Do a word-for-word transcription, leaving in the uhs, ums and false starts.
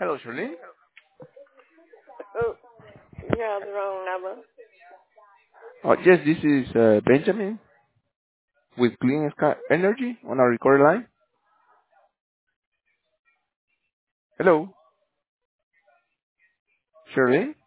Hello, Charlene. Oh, you have the wrong number. Oh, yes, this is uh, Benjamin with Clean Sky Energy on our recorder line. Hello, Charlene.